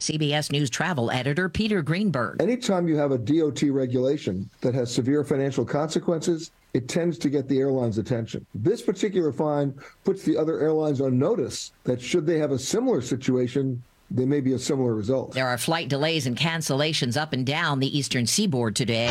CBS News travel editor Peter Greenberg. Anytime you have a DOT regulation that has severe financial consequences, it tends to get the airline's attention. This particular fine puts the other airlines on notice that should they have a similar situation, there may be a similar result. There are flight delays and cancellations up and down the eastern seaboard today.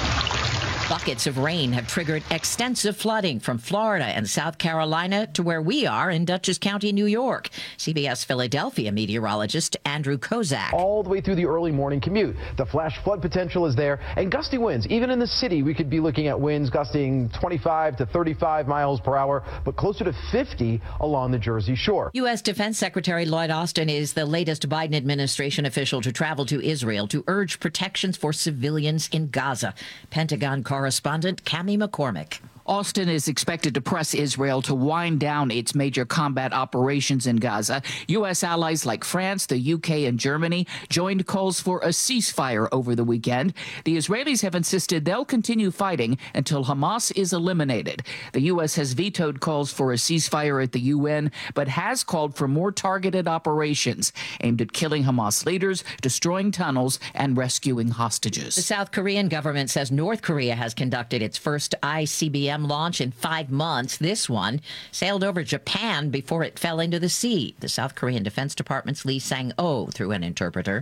Buckets of rain have triggered extensive flooding from Florida and South Carolina to where we are in Dutchess County, New York. CBS Philadelphia meteorologist Andrew Kozak. All the way through the early morning commute. The flash flood potential is there, and gusty winds. Even in the city, we could be looking at winds gusting 25 to 35 miles per hour, but closer to 50 along the Jersey Shore. U.S. Defense Secretary Lloyd Austin is the latest Biden administration official to travel to Israel to urge protections for civilians in Gaza. Pentagon correspondent Cammie McCormick. Austin is expected to press Israel to wind down its major combat operations in Gaza. U.S. allies like France, the U.K., and Germany joined calls for a ceasefire over the weekend. The Israelis have insisted they'll continue fighting until Hamas is eliminated. The U.S. has vetoed calls for a ceasefire at the UN, but has called for more targeted operations aimed at killing Hamas leaders, destroying tunnels, and rescuing hostages. The South Korean government says North Korea has conducted its first ICBM launch in 5 months. This one sailed over Japan before it fell into the sea. The South Korean Defense Department's Lee Sang-oh through an interpreter.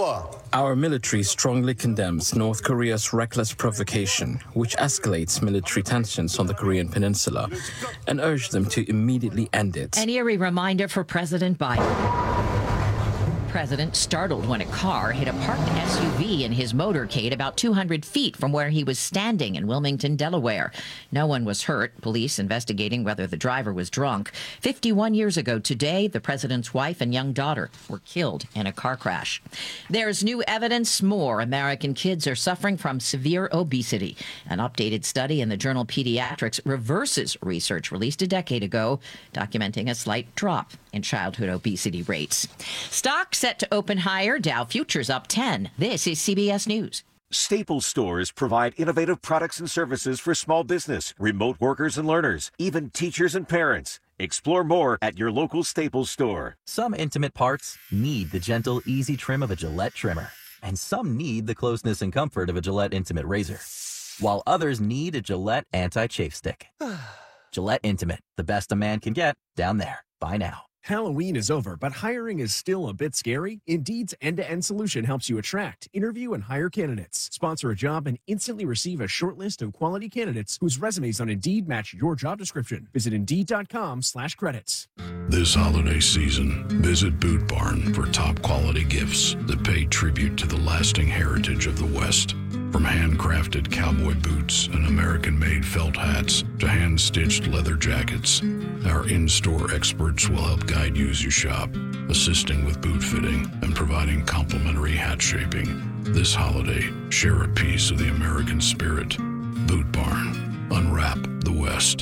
Our military strongly condemns North Korea's reckless provocation, which escalates military tensions on the Korean peninsula, and urge them to immediately end it. An eerie reminder for President Biden. President startled when a car hit a parked SUV in his motorcade about 200 feet from where he was standing in Wilmington, Delaware. No one was hurt. Police investigating whether the driver was drunk. 51 years ago today, the president's wife and young daughter were killed in a car crash. There's new evidence more American kids are suffering from severe obesity. An updated study in the journal Pediatrics reverses research released a decade ago, documenting a slight drop in childhood obesity rates. Stocks set to open higher. Dow futures up 10. This is CBS News. Staples stores provide innovative products and services for small business, remote workers and learners, even teachers and parents. Explore more at your local Staples store. Some intimate parts need the gentle, easy trim of a Gillette trimmer. And some need the closeness and comfort of a Gillette Intimate razor. While others need a Gillette anti-chafe stick. Gillette Intimate, the best a man can get, down there. Buy now. Halloween is over, but hiring is still a bit scary. Indeed's end-to-end solution helps you attract, interview, and hire candidates. Sponsor a job and instantly receive a short list of quality candidates whose resumes on Indeed match your job description. Visit Indeed.com/credits. This holiday season, visit Boot Barn for top quality gifts that pay tribute to the lasting heritage of the West. From handcrafted cowboy boots and American-made felt hats to hand-stitched leather jackets, our in-store experts will help guide you as you shop, assisting with boot fitting and providing complimentary hat shaping. This holiday, share a piece of the American spirit. Boot Barn. Unwrap the West.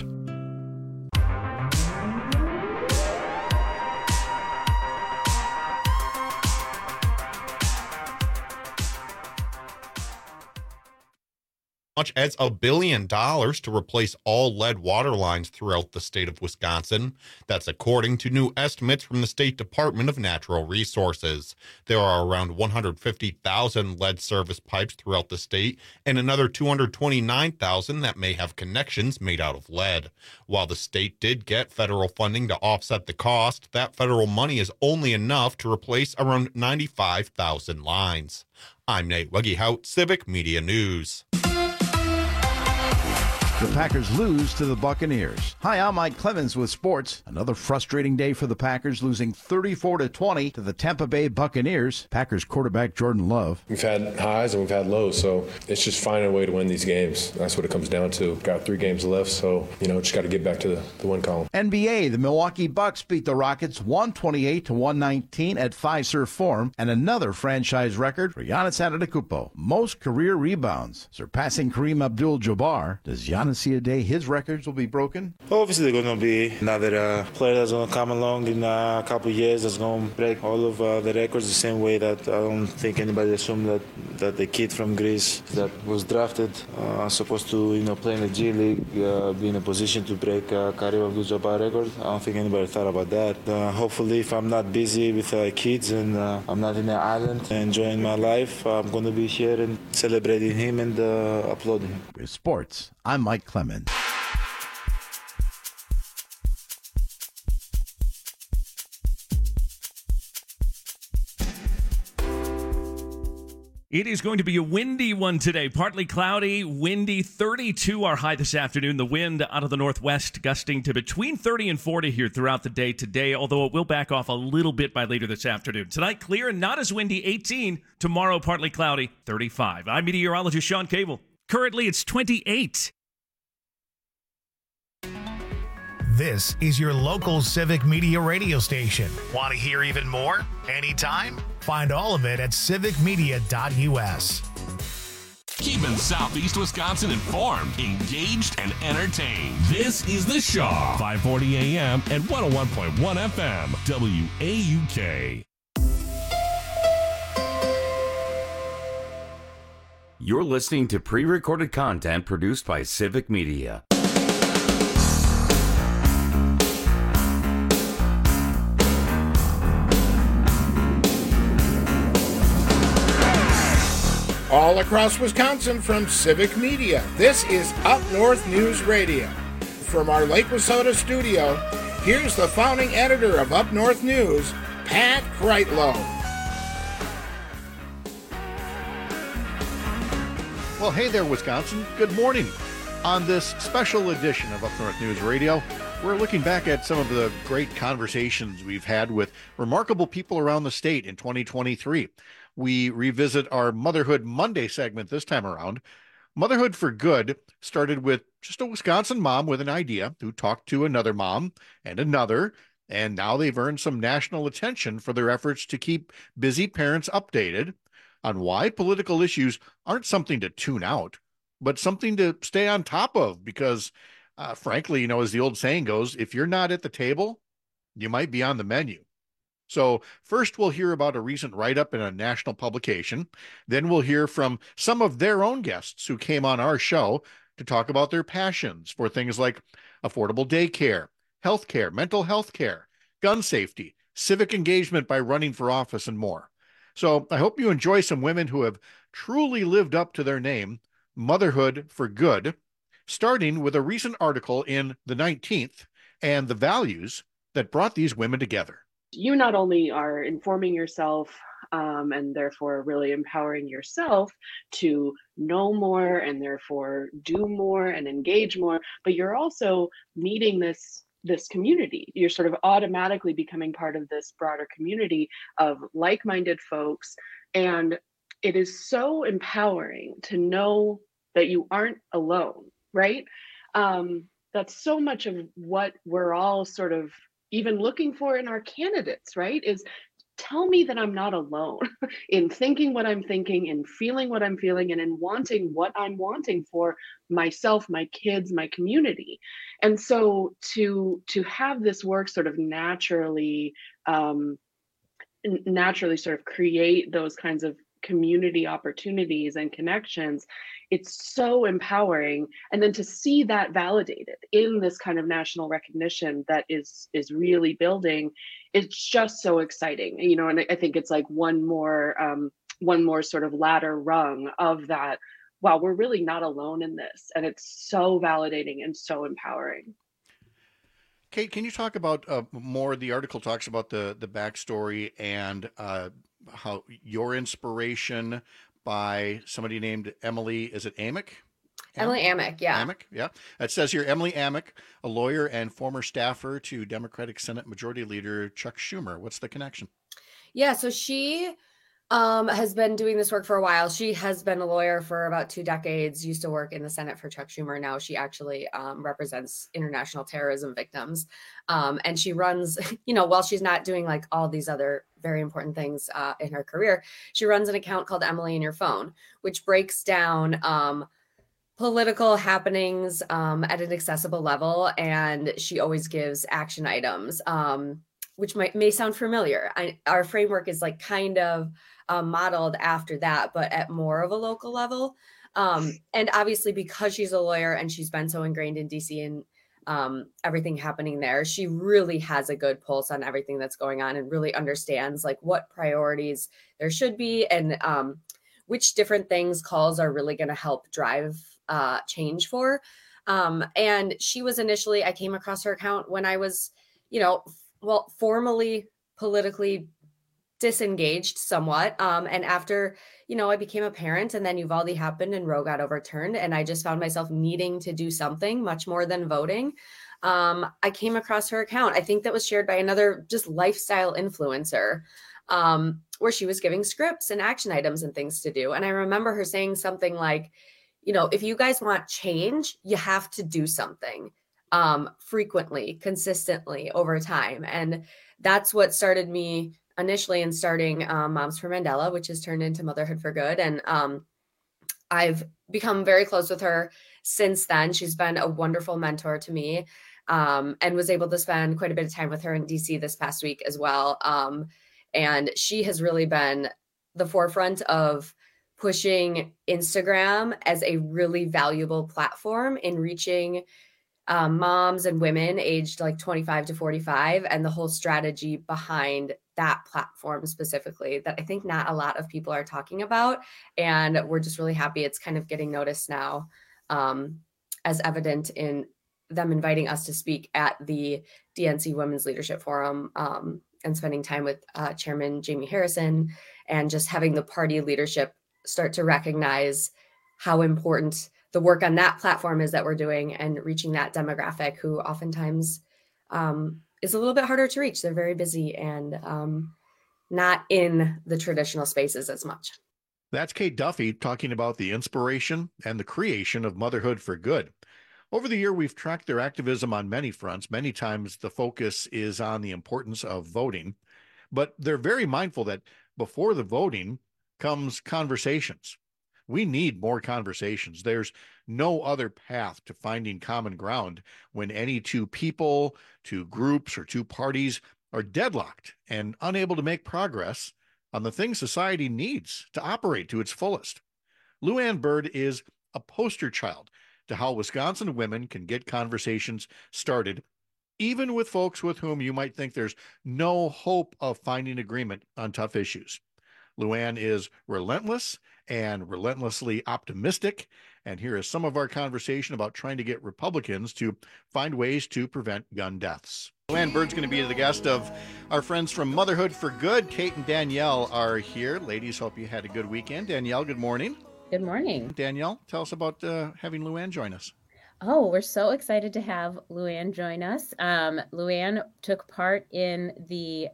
Much as $1 billion to replace all lead water lines throughout the state of Wisconsin. That's according to new estimates from the State Department of Natural Resources. There are around 150,000 lead service pipes throughout the state and another 229,000 that may have connections made out of lead. While the state did get federal funding to offset the cost, that federal money is only enough to replace around 95,000 lines. I'm Nate Weggehout, Civic Media News. The Packers lose to the Buccaneers. Hi, I'm Mike Clemens with sports. Another frustrating day for the Packers, losing 34-20 to the Tampa Bay Buccaneers. Packers quarterback Jordan Love. We've had highs and we've had lows, so it's just finding a way to win these games. That's what it comes down to. Got 3 games left, so, just got to get back to the win column. NBA, the Milwaukee Bucks beat the Rockets 128-119 at Fiserv Forum, and another franchise record for Giannis Antetokounmpo. Most career rebounds, surpassing Kareem Abdul-Jabbar. Does Giannis want to see a day his records will be broken? Obviously, there's going to be another player that's going to come along in a couple of years that's going to break all of the records the same way that I don't think anybody assumed that the kid from Greece that was drafted supposed to play in the G League, be in a position to break Kareem Abdul-Jabbar record. I don't think anybody thought about that. Hopefully, if I'm not busy with kids and I'm not in the island enjoying my life, I'm going to be here and celebrating him and applauding him. With sports, I'm Mike Clemens. It is going to be a windy one today. Partly cloudy, windy, 32 our high this afternoon. The wind out of the northwest gusting to between 30 and 40 here throughout the day today, although it will back off a little bit by later this afternoon. Tonight, clear and not as windy, 18. Tomorrow, partly cloudy, 35. I'm meteorologist Sean Cable. Currently, it's 28. This is your local Civic Media radio station. Want to hear even more? Anytime? Find all of it at civicmedia.us. Keeping Southeast Wisconsin informed, engaged, and entertained. This is The Shaw, 540 AM and 101.1 FM, WAUK. You're listening to pre-recorded content produced by Civic Media. All across Wisconsin from Civic Media, this is Up North News Radio. From our Lake Wissota studio, here's the founding editor of Up North News, Pat Kreitlow. Well, hey there, Wisconsin. Good morning. On this special edition of Up North News Radio, we're looking back at some of the great conversations we've had with remarkable people around the state in 2023. We revisit our Motherhood Monday segment this time around. Motherhood for Good started with just a Wisconsin mom with an idea who talked to another mom and another, and now they've earned some national attention for their efforts to keep busy parents updated on why political issues aren't something to tune out, but something to stay on top of because, frankly, as the old saying goes, if you're not at the table, you might be on the menu. So first we'll hear about a recent write-up in a national publication. Then we'll hear from some of their own guests who came on our show to talk about their passions for things like affordable daycare, healthcare, mental health care, gun safety, civic engagement by running for office, and more. So I hope you enjoy some women who have truly lived up to their name, Motherhood for Good, starting with a recent article in The 19th and the values that brought these women together. You not only are informing yourself and therefore really empowering yourself to know more and therefore do more and engage more, but you're also meeting this community. You're sort of automatically becoming part of this broader community of like-minded folks. And it is so empowering to know that you aren't alone, right? That's so much of what we're all sort of even looking for in our candidates, right? Is tell me that I'm not alone in thinking what I'm thinking, in feeling what I'm feeling, and in wanting what I'm wanting for myself, my kids, my community. And so to have this work sort of naturally sort of create those kinds of community opportunities and connections, it's so empowering. And then to see that validated in this kind of national recognition that is really building, it's just so exciting, and I think it's like one more sort of ladder rung of that. Wow, we're really not alone in this. And it's so validating and so empowering. Kate, can you talk about more? The article talks about the backstory and how your inspiration by somebody named Emily, is it Amick? Emily Amick, yeah. Amick, yeah. It says here, Emily Amick, a lawyer and former staffer to Democratic Senate Majority Leader Chuck Schumer. What's the connection? Yeah, so she has been doing this work for a while. She has been a lawyer for about 2 decades, used to work in the Senate for Chuck Schumer. Now she actually represents international terrorism victims. And she runs, while she's not doing like all these other very important things in her career, she runs an account called Emily in Your Phone, which breaks down political happenings at an accessible level, and she always gives action items, which may sound familiar. Our framework is like kind of modeled after that, but at more of a local level. And obviously, because she's a lawyer and she's been so ingrained in DC and everything happening there, she really has a good pulse on everything that's going on and really understands like what priorities there should be and which different things calls are really going to help drive change for. And she was initially, I came across her account when I was, formally politically disengaged somewhat. And after, I became a parent, and then Uvalde happened and Roe got overturned. And I just found myself needing to do something much more than voting. I came across her account. I think that was shared by another just lifestyle influencer, where she was giving scripts and action items and things to do. And I remember her saying something like, if you guys want change, you have to do something frequently, consistently over time. And that's what started me initially in starting Moms for Mandela, which has turned into Motherhood for Good. And I've become very close with her since then. She's been a wonderful mentor to me, and was able to spend quite a bit of time with her in DC this past week as well. And she has really been the forefront of pushing Instagram as a really valuable platform in reaching moms and women aged like 25 to 45, and the whole strategy behind that platform specifically that I think not a lot of people are talking about. And we're just really happy it's kind of getting noticed now, as evident in them inviting us to speak at the DNC Women's Leadership Forum, and spending time with Chairman Jamie Harrison, and just having the party leadership start to recognize how important the work on that platform is that we're doing, and reaching that demographic who oftentimes is a little bit harder to reach. They're very busy and not in the traditional spaces as much. That's Kate Duffy talking about the inspiration and the creation of Motherhood for Good. Over the year, we've tracked their activism on many fronts. Many times the focus is on the importance of voting, but they're very mindful that before the voting comes conversations. We need more conversations. There's no other path to finding common ground when any two people, two groups, or two parties are deadlocked and unable to make progress on the things society needs to operate to its fullest. Lou Ann Bird is a poster child to how Wisconsin women can get conversations started, even with folks with whom you might think there's no hope of finding agreement on tough issues. Lou Ann is relentless and relentlessly optimistic. And here is some of our conversation about trying to get Republicans to find ways to prevent gun deaths. Lou Ann Bird's going to be the guest of our friends from Motherhood for Good. Kate and Danielle are here. Ladies, hope you had a good weekend. Danielle, good morning. Good morning. Danielle, tell us about having Lou Ann join us. Oh, we're so excited to have Lou Ann join us. Lou Ann took part in the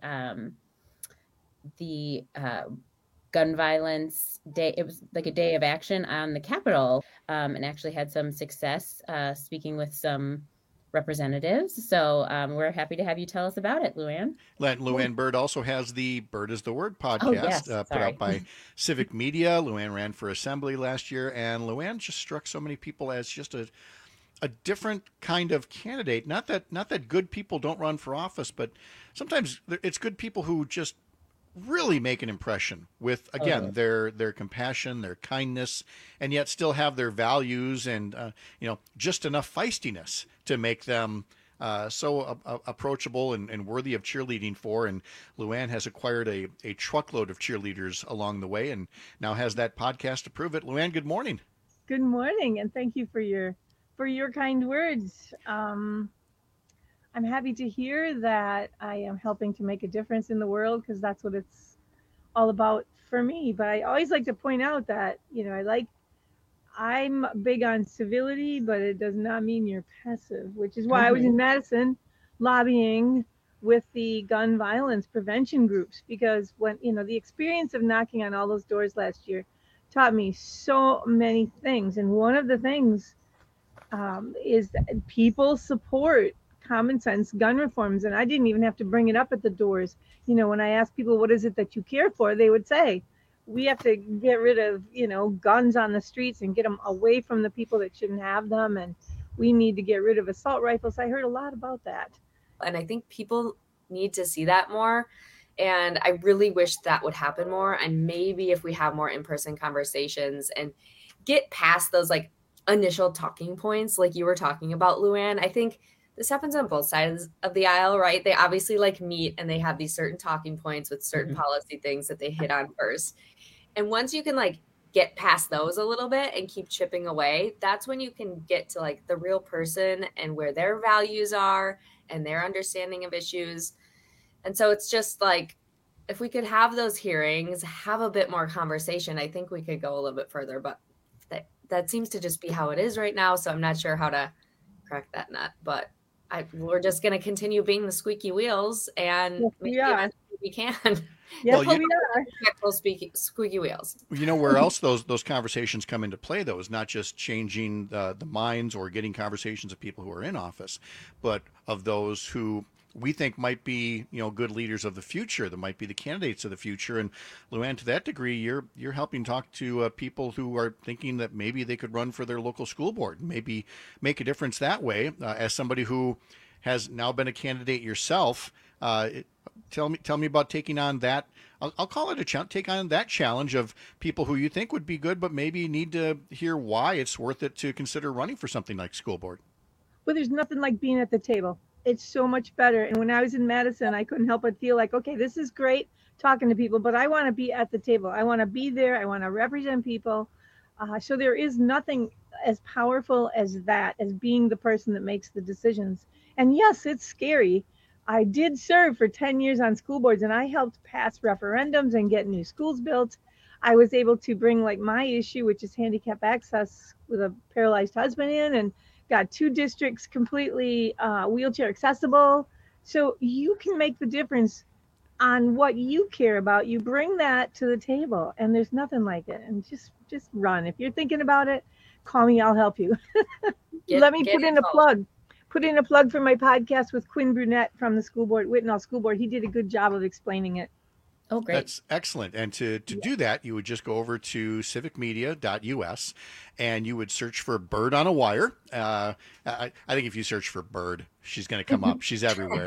gun violence day. It was like a day of action on the Capitol, and actually had some success speaking with some representatives. So we're happy to have you tell us about it, Lou Ann. Lou Ann Bird also has the Bird is the Word podcast put out by Civic Media. Lou Ann ran for assembly last year, and Lou Ann just struck so many people as just a different kind of candidate. Not that good people don't run for office, but sometimes it's good people who just really make an impression with, again, their compassion, their kindness, and yet still have their values and just enough feistiness to make them so approachable and worthy of cheerleading for. And Lou Ann has acquired a truckload of cheerleaders along the way, and now has that podcast to prove it. Lou Ann, good morning. Good morning, and thank you for your kind words. I'm happy to hear that I am helping to make a difference in the world, because that's what it's all about for me. But I always like to point out that, I'm big on civility, but it does not mean you're passive, which is why I was in Madison lobbying with the gun violence prevention groups, because when, the experience of knocking on all those doors last year taught me so many things. And one of the things is that people support common sense gun reforms. And I didn't even have to bring it up at the doors. When I asked people, what is it that you care for? They would say, we have to get rid of, guns on the streets and get them away from the people that shouldn't have them. And we need to get rid of assault rifles. I heard a lot about that. And I think people need to see that more. And I really wish that would happen more. And maybe if we have more in-person conversations and get past those like initial talking points, like you were talking about, Luann, I think this happens on both sides of the aisle, right? They obviously like meet and they have these certain talking points with certain policy things that they hit on first. And once you can like get past those a little bit and keep chipping away, that's when you can get to like the real person and where their values are and their understanding of issues. And so it's just like, if we could have those hearings, have a bit more conversation, I think we could go a little bit further, but that seems to just be how it is right now. So I'm not sure how to crack that nut, but we're just going to continue being the squeaky wheels and make the events we can. Yes, well, we are. Squeaky wheels. Where else those conversations come into play, though, is not just changing the minds or getting conversations of people who are in office, but of those who we think might be, good leaders of the future, that might be the candidates of the future. And Luann, to that degree, you're helping talk to people who are thinking that maybe they could run for their local school board, maybe make a difference that way. As somebody who has now been a candidate yourself, tell me about taking on that. I'll call it take on that challenge of people who you think would be good, but maybe need to hear why it's worth it to consider running for something like school board. Well, there's nothing like being at the table. It's so much better. And when I was in Madison, I couldn't help but feel like, okay, this is great talking to people, but I want to be at the table. I want to be there. I want to represent people. So there is nothing as powerful as that, as being the person that makes the decisions. And yes, it's scary. I did serve for 10 years on school boards, and I helped pass referendums and get new schools built. I was able to bring like my issue, which is handicap access with a paralyzed husband in, and got 2 districts completely wheelchair accessible. So you can make the difference on what you care about. You bring that to the table, and there's nothing like it. And just run. If you're thinking about it, call me. I'll help you. Let me put in a plug. Put in a plug for my podcast with Quinn Brunette from the school board, Whitnall School Board. He did a good job of explaining it. Oh, great. That's excellent. And to do that, you would just go over to civicmedia.us and you would search for Bird on a Wire. I think if you search for Bird, she's going to come up. She's everywhere.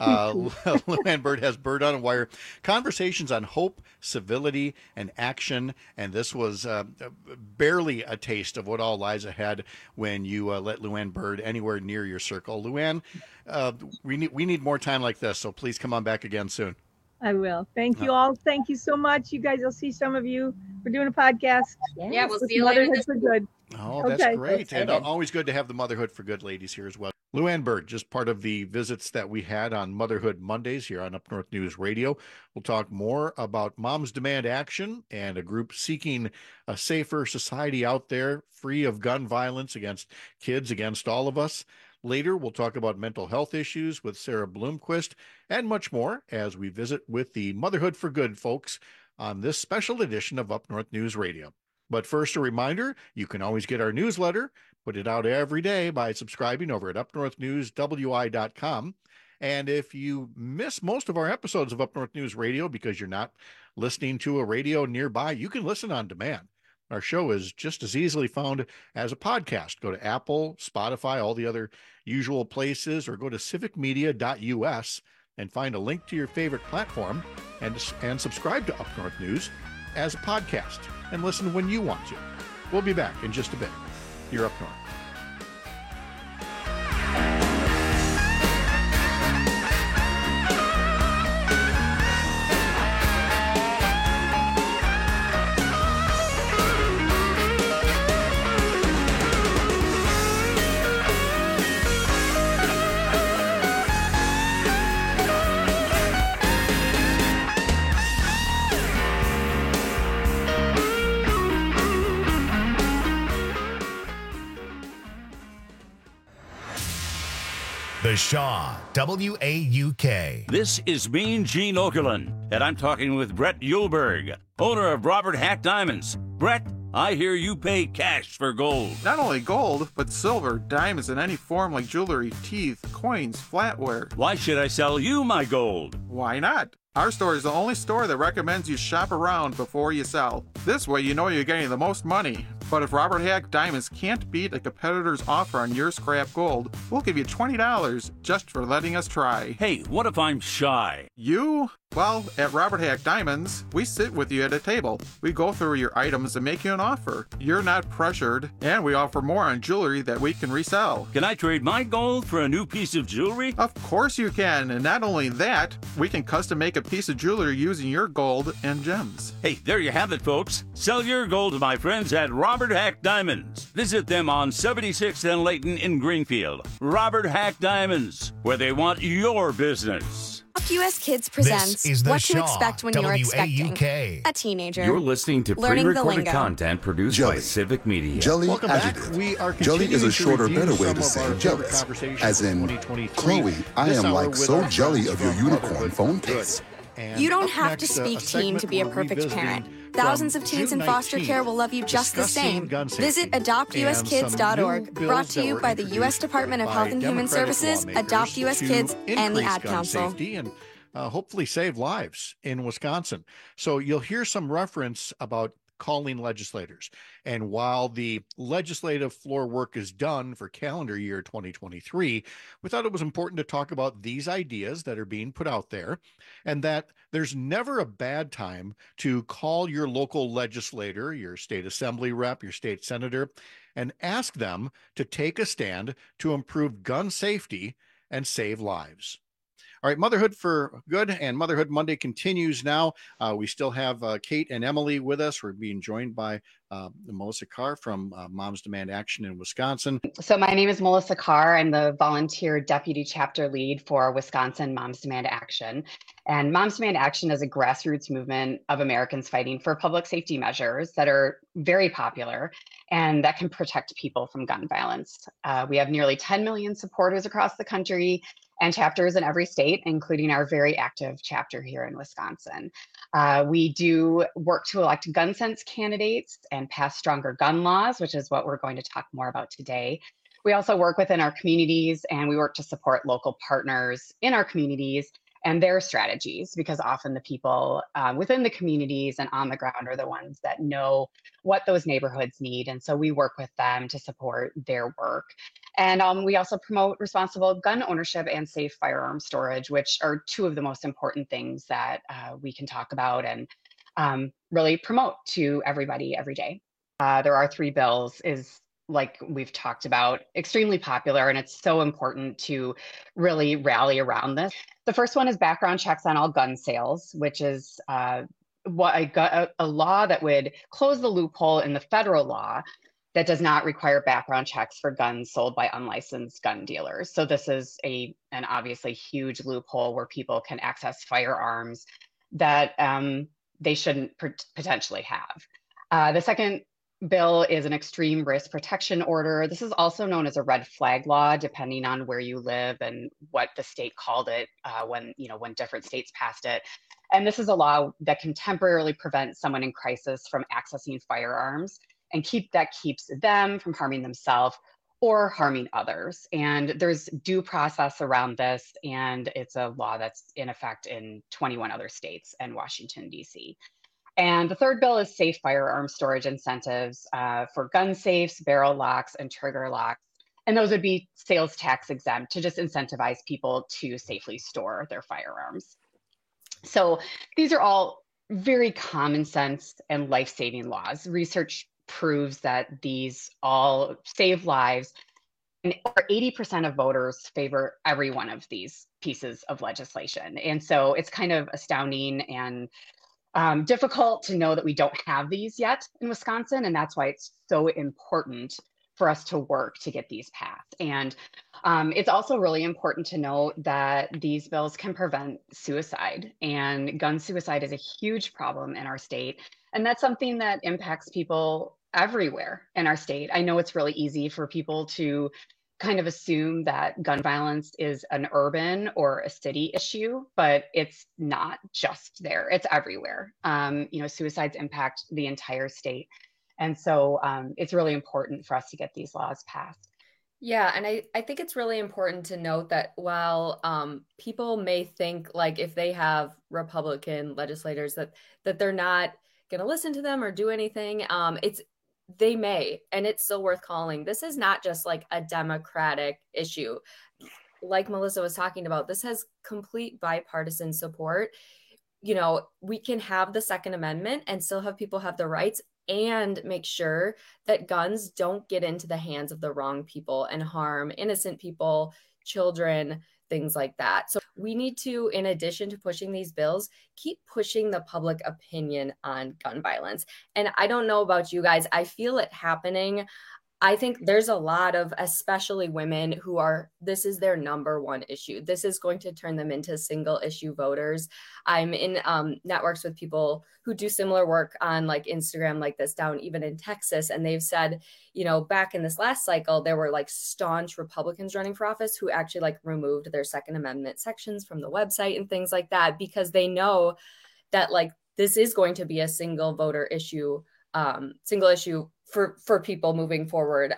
Luann Bird has Bird on a Wire. Conversations on hope, civility, and action. And this was barely a taste of what all lies ahead when you let Luann Bird anywhere near your circle. Luann, we need more time like this, so please come on back again soon. I will. Thank you all. Thank you so much. You guys, I'll see some of you. We're doing a podcast. Yeah, we'll see you later. Motherhood for Good. Oh, that's great. And always good to have the Motherhood for Good ladies here as well. Luann Bird, just part of the visits that we had on Motherhood Mondays here on Up North News Radio. We'll talk more about Moms Demand Action and a group seeking a safer society out there, free of gun violence against kids, against all of us. Later, we'll talk about mental health issues with Sarah Bloomquist and much more as we visit with the Motherhood for Good folks on this special edition of Up North News Radio. But first, a reminder, you can always get our newsletter, put it out every day by subscribing over at upnorthnewswi.com. And if you miss most of our episodes of Up North News Radio because you're not listening to a radio nearby, you can listen on demand. Our show is just as easily found as a podcast. Go to Apple, Spotify, all the other usual places, or go to civicmedia.us and find a link to your favorite platform and subscribe to Up North News as a podcast and listen when you want to. We'll be back in just a bit. You're Up North. The Shaw, WAUK. This is Mean Gene Okerlund, and I'm talking with Brett Uhlberg, owner of Robert Hack Diamonds. Brett, I hear you pay cash for gold. Not only gold, but silver, diamonds in any form like jewelry, teeth, coins, flatware. Why should I sell you my gold? Why not? Our store is the only store that recommends you shop around before you sell. This way you know you're getting the most money. But if Robert Hack Diamonds can't beat a competitor's offer on your scrap gold, we'll give you $20 just for letting us try. Hey, what if I'm shy? You? Well, at Robert Hack Diamonds, we sit with you at a table. We go through your items and make you an offer. You're not pressured, and we offer more on jewelry that we can resell. Can I trade my gold for a new piece of jewelry? Of course you can, and not only that, we can custom make a piece of jewelry using your gold and gems. Hey, there you have it, folks. Sell your gold to my friends at Robert Hack Diamonds. Visit them on 76th and Layton in Greenfield. Robert Hack Diamonds, where they want your business. US Kids presents What to Expect When You're Expecting a Teenager. You're listening to pre-recorded content produced by Civic Media. Jelly adjective. Jelly is a shorter, better way to say jealous. As in, Chloe, I am like so jelly of your unicorn phone case. You don't have to speak teen to be a perfect parent. Thousands of teens in foster care will love you just the same. Visit adoptuskids.org. Brought to you by the U.S. Department of Health and Human Services, Adopt U.S. Kids, and the Ad Council. And hopefully save lives in Wisconsin. So you'll hear some reference about calling legislators. And while the legislative floor work is done for calendar year 2023, we thought it was important to talk about these ideas that are being put out there, and that there's never a bad time to call your local legislator, your state assembly rep, your state senator, and ask them to take a stand to improve gun safety and save lives. All right, Motherhood for Good and Motherhood Monday continues now. We still have Kate and Emily with us. We're being joined by Melissa Carr from Moms Demand Action in Wisconsin. So my name is Melissa Carr. I'm the volunteer deputy chapter lead for Wisconsin Moms Demand Action. And Moms Demand Action is a grassroots movement of Americans fighting for public safety measures that are very popular and that can protect people from gun violence. We have nearly 10 million supporters across the country and chapters in every state, including our very active chapter here in Wisconsin. We do work to elect gun sense candidates and pass stronger gun laws, which is what we're going to talk more about today. We also work within our communities, and we work to support local partners in our communities and their strategies, because often the people within the communities and on the ground are the ones that know what those neighborhoods need. And so we work with them to support their work. And we also promote responsible gun ownership and safe firearm storage, which are two of the most important things that we can talk about and really promote to everybody every day. There are 3 bills, is like we've talked about, extremely popular, and it's so important to really rally around this. The first one is background checks on all gun sales, which is a law that would close the loophole in the federal law that does not require background checks for guns sold by unlicensed gun dealers. So this is an obviously huge loophole where people can access firearms that they shouldn't potentially have. The second bill is an extreme risk protection order. This is also known as a red flag law, depending on where you live and what the state called it when different states passed it. And this is a law that can temporarily prevent someone in crisis from accessing firearms and keeps them from harming themselves or harming others. And there's due process around this, and it's a law that's in effect in 21 other states and Washington, D.C. And the third bill is safe firearm storage incentives for gun safes, barrel locks, and trigger locks. And those would be sales tax exempt to just incentivize people to safely store their firearms. So these are all very common sense and life-saving laws. Research proves that these all save lives, and over 80% of voters favor every one of these pieces of legislation. And so it's kind of astounding and difficult to know that we don't have these yet in Wisconsin, and that's why it's so important for us to work to get these passed. And it's also really important to note that these bills can prevent suicide, and gun suicide is a huge problem in our state. And that's something that impacts people everywhere in our state. I know it's really easy for people to kind of assume that gun violence is an urban or a city issue, but it's not just there, it's everywhere. Suicides impact the entire state. And so it's really important for us to get these laws passed. Yeah, and I think it's really important to note that while people may think like if they have Republican legislators that they're not going to listen to them or do anything, they may, and it's still worth calling. This is not just like a Democratic issue. Like Melissa was talking about, this has complete bipartisan support. You know, we can have the Second Amendment and still have people have the rights and make sure that guns don't get into the hands of the wrong people and harm innocent people, children, things like that. So we need to, in addition to pushing these bills, keep pushing the public opinion on gun violence. And I don't know about you guys, I feel it happening. I think there's a lot of, especially women, this is their number one issue. This is going to turn them into single issue voters. I'm in networks with people who do similar work on like Instagram like this down even in Texas. And they've said, you know, back in this last cycle, there were like staunch Republicans running for office who actually like removed their Second Amendment sections from the website and things like that, because they know that like this is going to be a single voter issue, single issue for people moving forward.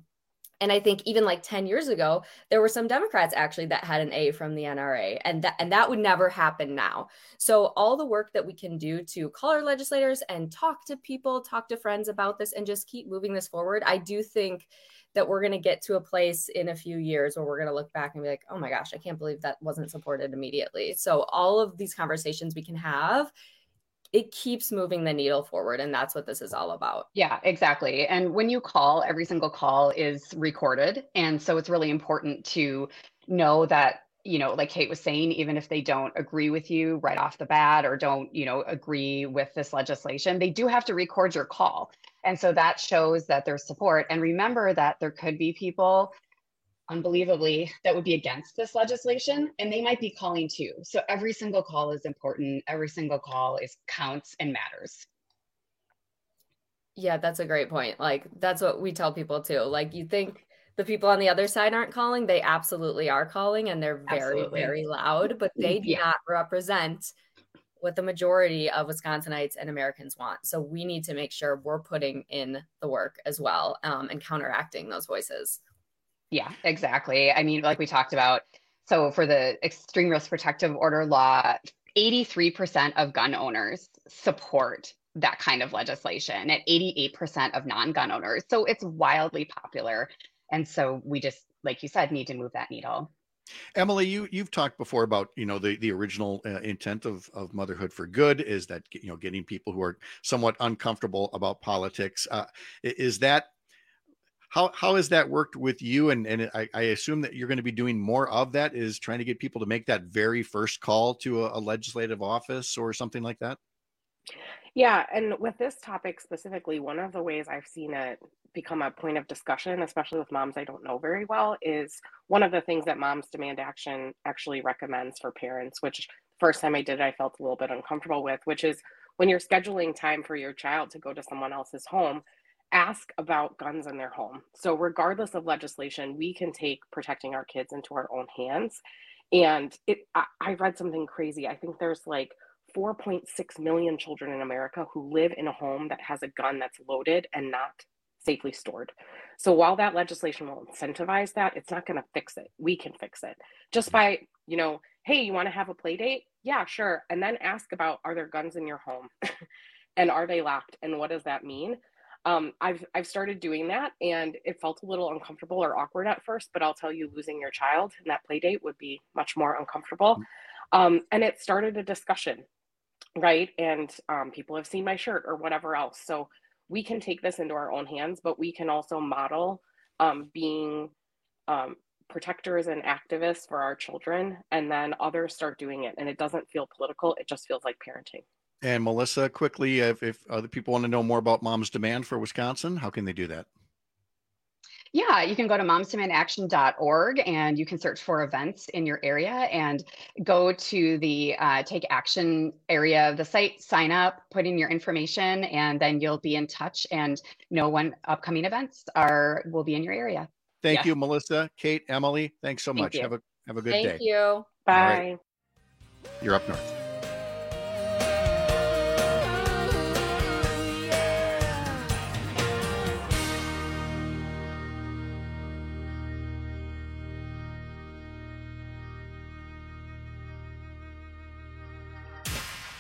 And I think even like 10 years ago, there were some Democrats actually that had an A from the NRA, and that would never happen now. So all the work that we can do to call our legislators and talk to people, talk to friends about this, and just keep moving this forward, I do think that we're going to get to a place in a few years where we're going to look back and be like, oh my gosh, I can't believe that wasn't supported immediately. So all of these conversations we can have, it keeps moving the needle forward. And that's what this is all about. Yeah, exactly. And when you call, every single call is recorded. And so it's really important to know that, you know, like Kate was saying, even if they don't agree with you right off the bat or don't, you know, agree with this legislation, they do have to record your call. And so that shows that there's support. And remember that there could be people, unbelievably, that would be against this legislation, and they might be calling too. So every single call is important. Every single call counts and matters. Yeah, that's a great point. Like, that's what we tell people too. Like, you think the people on the other side aren't calling, they absolutely are calling, and they're very, very loud, but they do not represent what the majority of Wisconsinites and Americans want. So we need to make sure we're putting in the work as well, and counteracting those voices. Yeah, exactly. I mean, like we talked about, so for the extreme risk protective order law, 83% of gun owners support that kind of legislation, and 88% of non-gun owners. So it's wildly popular. And so we just, like you said, need to move that needle. Emily, you've talked before about, you know, the original intent of Motherhood for Good is that, you know, getting people who are somewhat uncomfortable about politics. Is that, How has that worked with you? And I assume that you're going to be doing more of that, is trying to get people to make that very first call to a legislative office or something like that? Yeah, and with this topic specifically, one of the ways I've seen it become a point of discussion, especially with moms I don't know very well, is one of the things that Moms Demand Action actually recommends for parents, which first time I did it, I felt a little bit uncomfortable with, which is when you're scheduling time for your child to go to someone else's home, ask about guns in their home. So regardless of legislation, we can take protecting our kids into our own hands. And I read something crazy. I think there's like 4.6 million children in America who live in a home that has a gun that's loaded and not safely stored. So while that legislation will incentivize that, it's not going to fix it. We can fix it just by, you know, hey, you want to have a play date? Yeah, sure. And then ask about, are there guns in your home? And are they locked? And what does that mean? I've started doing that, and it felt a little uncomfortable or awkward at first, but I'll tell you, losing your child in that play date would be much more uncomfortable. And it started a discussion, right? And people have seen my shirt or whatever else. So we can take this into our own hands, but we can also model being protectors and activists for our children, and then others start doing it. And it doesn't feel political. It just feels like parenting. And Melissa, quickly, if other people want to know more about Moms Demand for Wisconsin, how can they do that? Yeah, you can go to momsdemandaction.org and you can search for events in your area and go to the Take Action area of the site, sign up, put in your information, and then you'll be in touch and know when upcoming events will be in your area. Thank you, Melissa, Kate, Emily. Thanks so much. Have a good day. Thank you. Bye. Right. You're up north.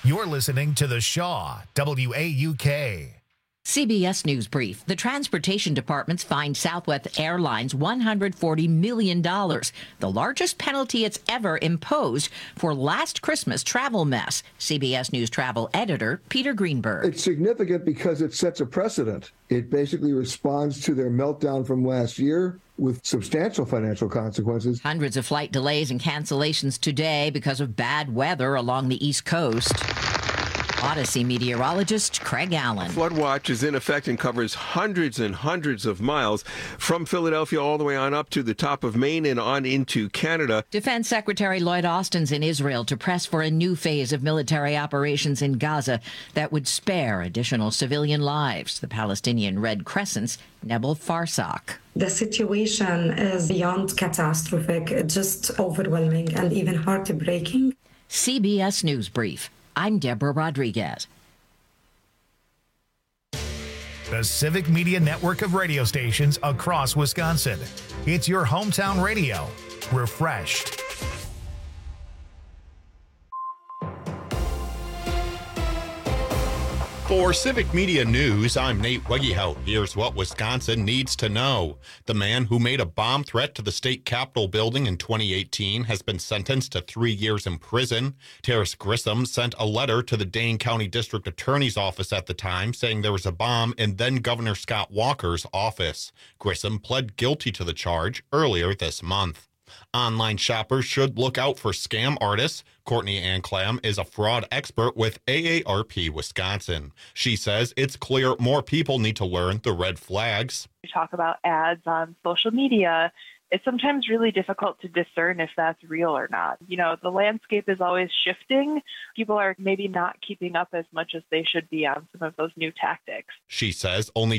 You're listening to The Shaw, WAUK. CBS News Brief. The Transportation Department's fined Southwest Airlines $140 million, the largest penalty it's ever imposed for last Christmas travel mess. CBS News travel editor Peter Greenberg. It's significant because it sets a precedent. It basically responds to their meltdown from last year with substantial financial consequences. Hundreds of flight delays and cancellations today because of bad weather along the East Coast. Odyssey meteorologist Craig Allen. Flood watch is in effect and covers hundreds and hundreds of miles from Philadelphia all the way on up to the top of Maine and on into Canada. Defense Secretary Lloyd Austin's in Israel to press for a new phase of military operations in Gaza that would spare additional civilian lives. The Palestinian Red Crescent's Nebel Farsak. The situation is beyond catastrophic, just overwhelming and even heartbreaking. CBS News Brief. I'm Deborah Rodriguez. The Civic Media network of radio stations across Wisconsin. It's your hometown radio. Refreshed. For Civic Media News, I'm Nate Wegehout. Here's what Wisconsin needs to know. The man who made a bomb threat to the state capitol building in 2018 has been sentenced to 3 years in prison. Terrace Grissom sent a letter to the Dane County District Attorney's Office at the time saying there was a bomb in then Governor Scott Walker's office. Grissom pled guilty to the charge earlier this month. Online shoppers should look out for scam artists. Courtney Ann Clam is a fraud expert with AARP Wisconsin. She says it's clear more people need to learn the red flags. We talk about ads on social media. It's sometimes really difficult to discern if that's real or not. You know, the landscape is always shifting. People are maybe not keeping up as much as they should be on some of those new tactics. She says only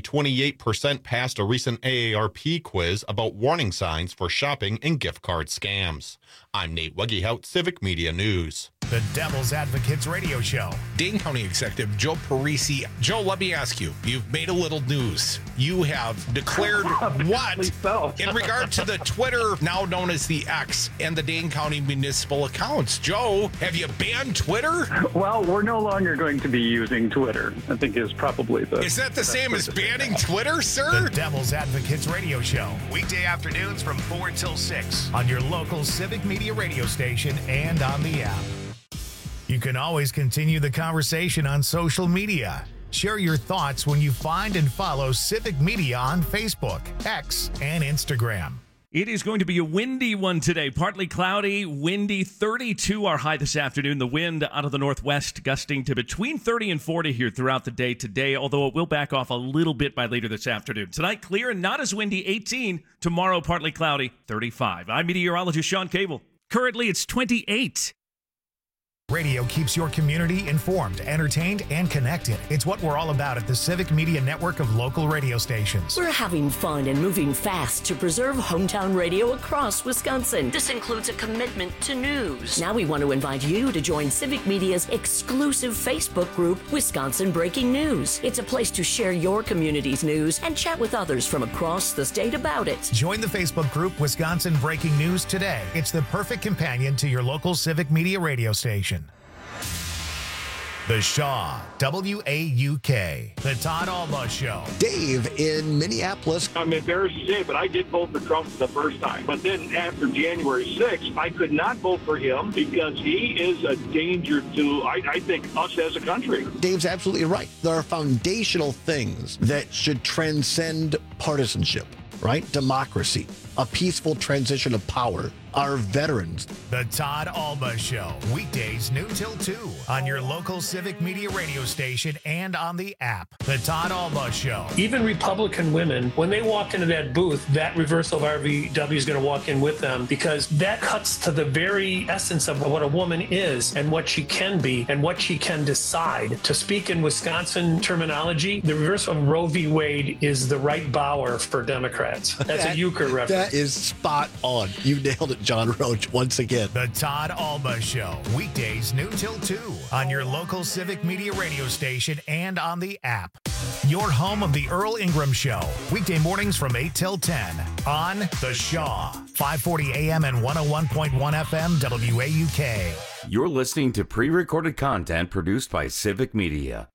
28% passed a recent AARP quiz about warning signs for shopping and gift card scams. I'm Nate Wegehout, Civic Media News. The Devil's Advocates Radio Show. Dane County Executive Joe Parisi. Joe, let me ask you, you've made a little news. You have declared what in regard to the Twitter, now known as the X, and the Dane County municipal accounts. Joe, have you banned Twitter? Well, we're no longer going to be using Twitter, I think is probably the... Is that the same as banning Twitter, sir? The Devil's Advocates Radio Show. Weekday afternoons from 4 till 6 on your local Civic Media radio station and on the app. You can always continue the conversation on social media. Share your thoughts when you find and follow Civic Media on Facebook, X, and Instagram. It is going to be a windy one today. Partly cloudy, windy, 32 our high this afternoon. The wind out of the northwest gusting to between 30 and 40 here throughout the day today, although it will back off a little bit by later this afternoon. Tonight, clear and not as windy, 18. Tomorrow, partly cloudy, 35. I'm meteorologist Sean Cable. Currently, it's 28. Radio keeps your community informed, entertained, and connected. It's what we're all about at the Civic Media network of local radio stations. We're having fun and moving fast to preserve hometown radio across Wisconsin. This includes a commitment to news. Now we want to invite you to join Civic Media's exclusive Facebook group, Wisconsin Breaking News. It's a place to share your community's news and chat with others from across the state about it. Join the Facebook group Wisconsin Breaking News today. It's the perfect companion to your local Civic Media radio station. The Shaw, WAUK, the Todd Alba Show. Dave in Minneapolis. I'm embarrassed to say, but I did vote for Trump the first time. But then after January 6th, I could not vote for him because he is a danger to, I think, us as a country. Dave's absolutely right. There are foundational things that should transcend partisanship, right? Democracy, a peaceful transition of power. Our veterans. The Todd Alba Show, weekdays noon till 2 on your local Civic Media radio station and on the app. The Todd Alba Show. Even Republican women, when they walk into that booth, that reversal of RVW is going to walk in with them because that cuts to the very essence of what a woman is and what she can be and what she can decide. To speak in Wisconsin terminology, the reversal of Roe v. Wade is the right bower for Democrats. That's a euchre reference. That is spot on. You nailed it, John Roach, once again. The Todd Alba Show, weekdays noon till 2 on your local Civic Media radio station and on the app. Your home of the Earl Ingram Show, weekday mornings from 8 till 10 on The Shaw, 540 AM and 101.1 FM WAUK. You're listening to pre-recorded content produced by Civic Media.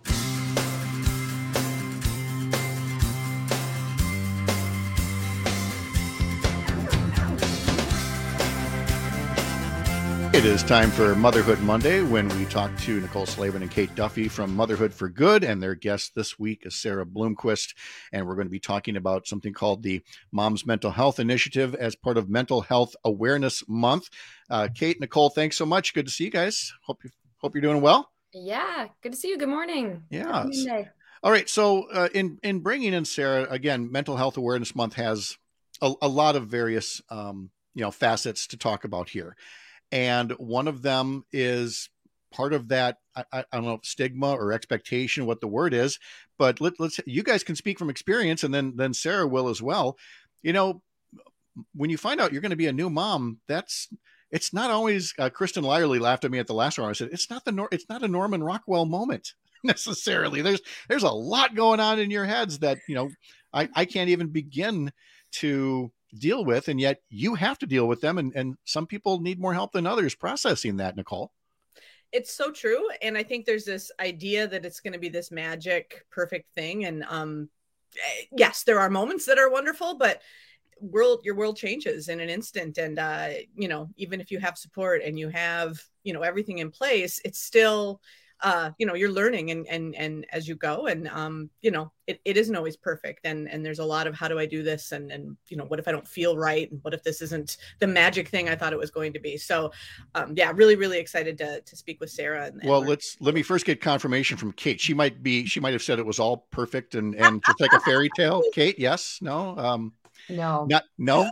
It is time for Motherhood Monday, when we talk to Nicole Slavin and Kate Duffy from Motherhood for Good, and their guest this week is Sarah Bloomquist, and we're going to be talking about something called the Mom's Mental Health Initiative as part of Mental Health Awareness Month. Kate, Nicole, thanks so much. Good to see you guys. Hope you're doing well. Yeah, good to see you. Good morning. Yeah. All right. So in bringing in Sarah, again, Mental Health Awareness Month has a lot of various facets to talk about here. And one of them is part of that, I don't know, stigma or expectation, what the word is, but let's, you guys can speak from experience, and then Sarah will as well. You know, when you find out you're going to be a new mom, it's not always, Kristen Lyerly laughed at me at the last round. I said, it's not a Norman Rockwell moment necessarily. There's a lot going on in your heads that, I can't even begin to deal with, and yet you have to deal with them, and some people need more help than others processing that. Nicole? It's so true, and I think there's this idea that it's going to be this magic perfect thing, and yes, there are moments that are wonderful, but your world changes in an instant, and even if you have support and you have everything in place, it's still you're learning and as you go, and it isn't always perfect, and there's a lot of how do I do this, and what if I don't feel right, and what if this isn't the magic thing I thought it was going to be. So really, really excited to speak with Sarah. Well, let me first get confirmation from Kate. She might have said it was all perfect and just like a fairy tale. Kate, yes, no, no.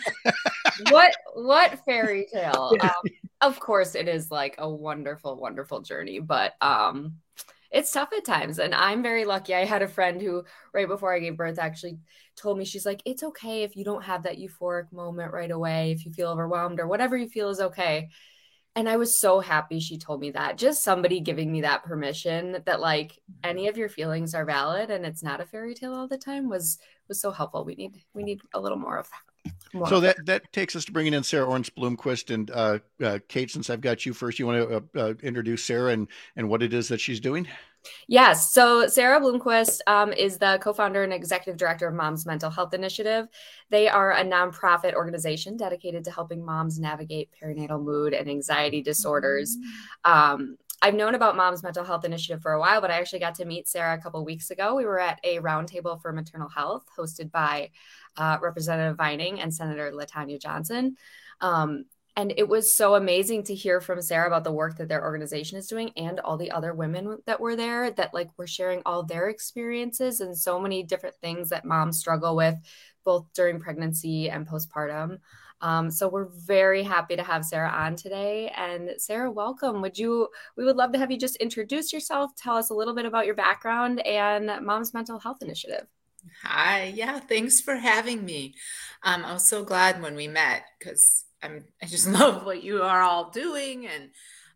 What fairy tale? Of course, it is like a wonderful, wonderful journey, but it's tough at times. And I'm very lucky. I had a friend who, right before I gave birth, actually told me, she's like, it's okay if you don't have that euphoric moment right away, if you feel overwhelmed or whatever you feel is okay. And I was so happy she told me that. Just somebody giving me that permission that like any of your feelings are valid and it's not a fairy tale all the time was so helpful. We need a little more of that. So that takes us to bringing in Sarah Owens Bloomquist, and Kate, since I've got you first, you want to introduce Sarah and what it is that she's doing? Yes. So Sarah Bloomquist is the co-founder and executive director of Mom's Mental Health Initiative. They are a nonprofit organization dedicated to helping moms navigate perinatal mood and anxiety disorders. I've known about Mom's Mental Health Initiative for a while, but I actually got to meet Sarah a couple of weeks ago. We were at a roundtable for maternal health hosted by Representative Vining and Senator LaTanya Johnson. And it was so amazing to hear from Sarah about the work that their organization is doing and all the other women that were there that like were sharing all their experiences and so many different things that moms struggle with both during pregnancy and postpartum. So we're very happy to have Sarah on today. And Sarah, welcome. We would love to have you just introduce yourself, tell us a little bit about your background and Mom's Mental Health Initiative. Hi. Yeah. Thanks for having me. I was so glad when we met because I just love what you are all doing. And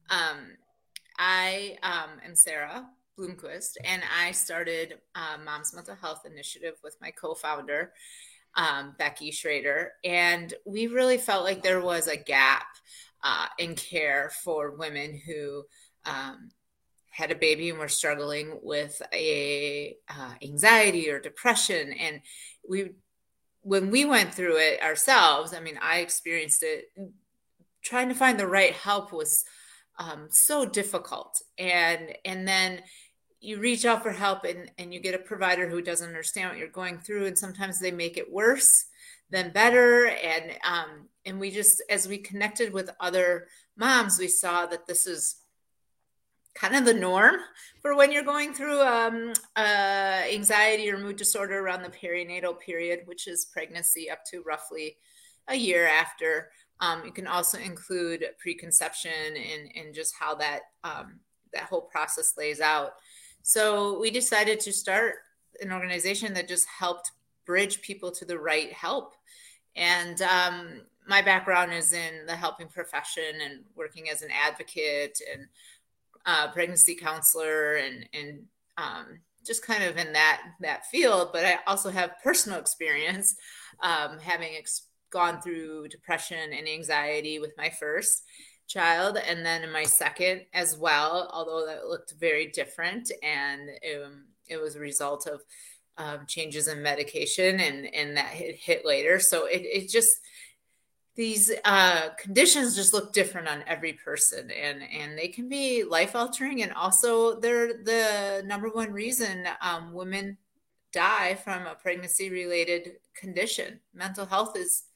I am Sarah Bloomquist, and I started Mom's Mental Health Initiative with my co-founder, Becky Schrader. And we really felt like there was a gap in care for women who had a baby and were struggling with anxiety or depression. And when we went through it ourselves, I experienced it, trying to find the right help was so difficult. And then you reach out for help and you get a provider who doesn't understand what you're going through. And sometimes they make it worse than better. And we just, as we connected with other moms, we saw that this is kind of the norm for when you're going through anxiety or mood disorder around the perinatal period, which is pregnancy up to roughly a year after. You can also include preconception and just how that whole process lays out. So we decided to start an organization that just helped bridge people to the right help. And my background is in the helping profession and working as an advocate and pregnancy counselor and just kind of in that field. But I also have personal experience having gone through depression and anxiety with my first. child, and then in my second as well, although that looked very different, and it was a result of changes in medication, and that hit later. So it just, these conditions just look different on every person, and they can be life altering, and also they're the number one reason women die from a pregnancy related condition. Mental health is